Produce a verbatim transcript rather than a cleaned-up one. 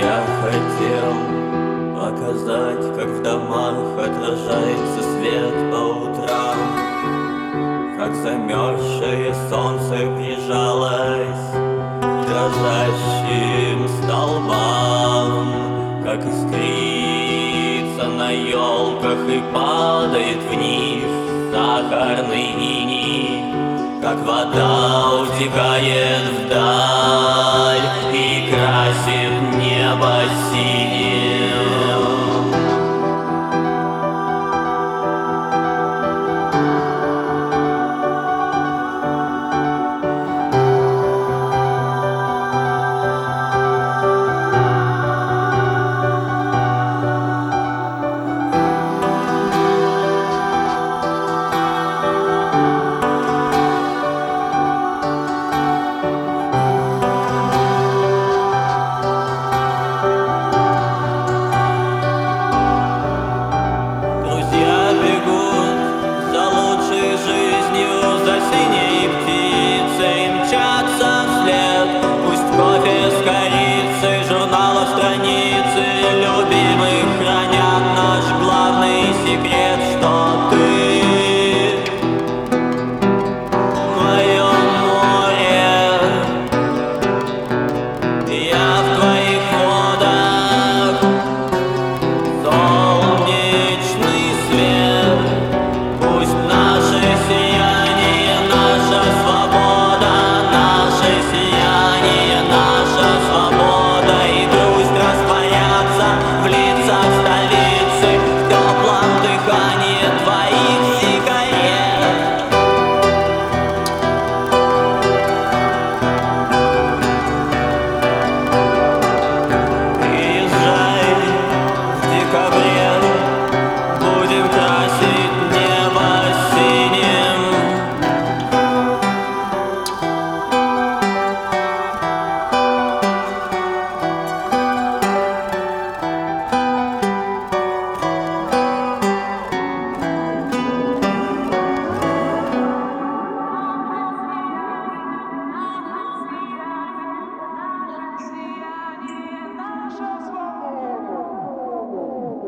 Я хотел показать, как в домах отражается свет по утрам, как замерзшее солнце прижалось к дрожащим столбам, как искрится на елках и падает вниз сахарный иней, как вода утекает вдаль и красит небо синим.